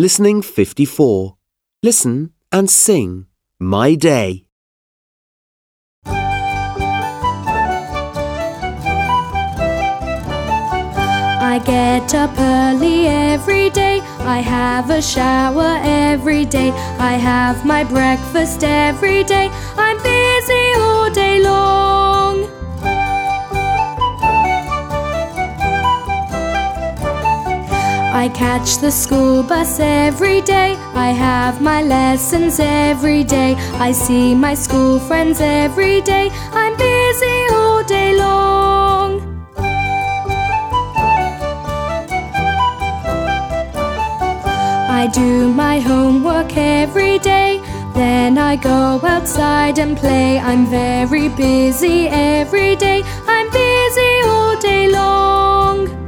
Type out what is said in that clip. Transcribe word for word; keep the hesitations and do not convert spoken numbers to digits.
Listening fifty-four. Listen and sing My Day. I get up early every day, I have a shower every day, I have my breakfast every day, I'm busy all day long. I catch the school bus every day, I have my lessons every day, I see my school friends every day, I'm busy all day long. I do my homework every day, then I go outside and play. I'm very busy every day, I'm busy all day long.